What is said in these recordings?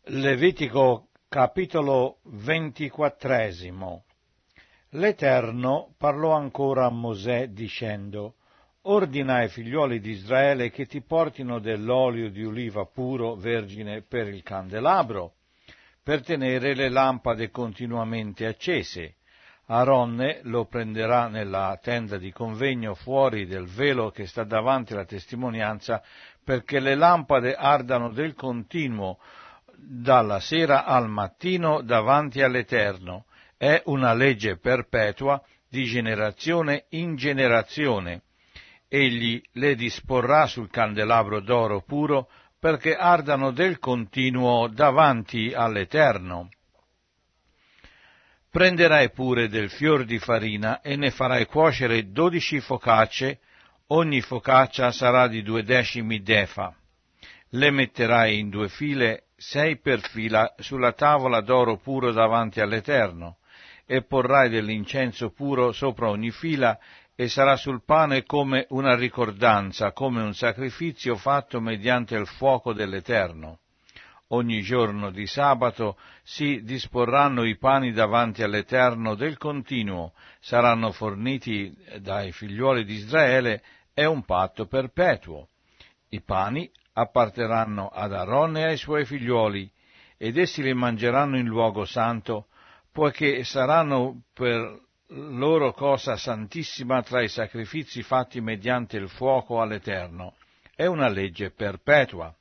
Levitico capitolo 24. L'Eterno parlò ancora a Mosè dicendo: Ordina ai figlioli di Israele che ti portino dell'olio di oliva puro, vergine, per il candelabro, per tenere le lampade continuamente accese. Aaronne lo prenderà nella tenda di convegno fuori del velo che sta davanti alla testimonianza, perché le lampade ardano del continuo dalla sera al mattino davanti all'Eterno. È una legge perpetua di generazione in generazione. Egli le disporrà sul candelabro d'oro puro, perché ardano del continuo davanti all'Eterno. Prenderai pure del fior di farina e ne farai cuocere 12 focacce, ogni focaccia sarà di 2 decimi d'efa. Le metterai in 2 file, 6 per fila, sulla tavola d'oro puro davanti all'Eterno, e porrai dell'incenso puro sopra ogni fila, e sarà sul pane come una ricordanza, come un sacrificio fatto mediante il fuoco dell'Eterno. Ogni giorno di sabato si disporranno i pani davanti all'Eterno del continuo, saranno forniti dai figliuoli di Israele, è un patto perpetuo. I pani apparterranno ad Aaronne e ai suoi figliuoli, ed essi li mangeranno in luogo santo, poiché saranno per loro cosa santissima tra i sacrifici fatti mediante il fuoco all'Eterno. È una legge perpetua.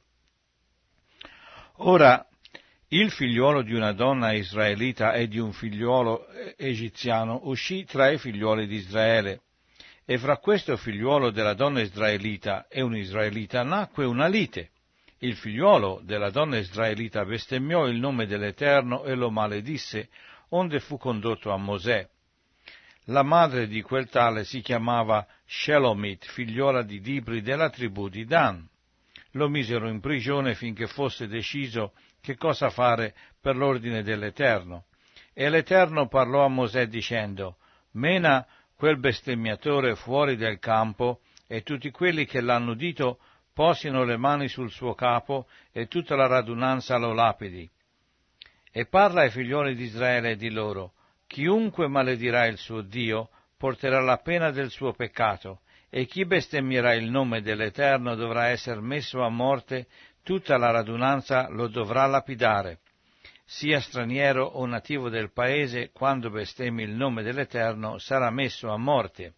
Ora, il figliuolo di una donna israelita e di un figliuolo egiziano uscì tra i figliuoli di Israele, e fra questo figliuolo della donna israelita e un israelita nacque una lite. Il figliuolo della donna israelita bestemmiò il nome dell'Eterno e lo maledisse, onde fu condotto a Mosè. La madre di quel tale si chiamava Shelomit, figliuola di Dibri della tribù di Dan. Lo misero in prigione finché fosse deciso che cosa fare per l'ordine dell'Eterno. E l'Eterno parlò a Mosè dicendo: Mena quel bestemmiatore fuori del campo, e tutti quelli che l'hanno udito posino le mani sul suo capo, e tutta la radunanza lo lapidi. E parla ai figlioli di Israele e di loro: chiunque maledirà il suo Dio porterà la pena del suo peccato, e chi bestemmierà il nome dell'Eterno dovrà essere messo a morte, tutta la radunanza lo dovrà lapidare. Sia straniero o nativo del paese, quando bestemmi il nome dell'Eterno sarà messo a morte.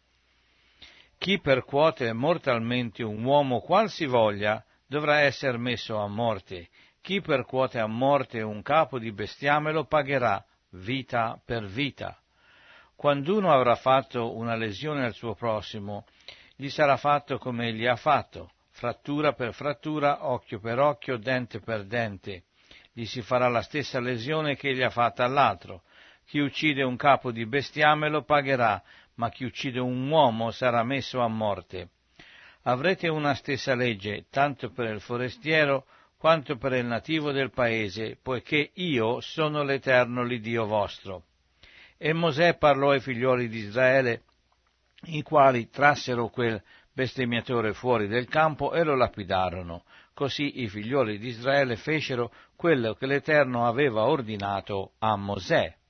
Chi percuote mortalmente un uomo qualsivoglia dovrà essere messo a morte. Chi percuote a morte un capo di bestiame lo pagherà vita per vita. Quanduno avrà fatto una lesione al suo prossimo, gli sarà fatto come egli ha fatto, frattura per frattura, occhio per occhio, dente per dente. Gli si farà la stessa lesione che egli ha fatta all'altro. Chi uccide un capo di bestiame lo pagherà, ma chi uccide un uomo sarà messo a morte. Avrete una stessa legge, tanto per il forestiero quanto per il nativo del paese, poiché io sono l'Eterno l'Iddio vostro. E Mosè parlò ai figlioli di Israele, i quali trassero quel bestemmiatore fuori del campo e lo lapidarono. Così i figlioli di Israele fecero quello che l'Eterno aveva ordinato a Mosè.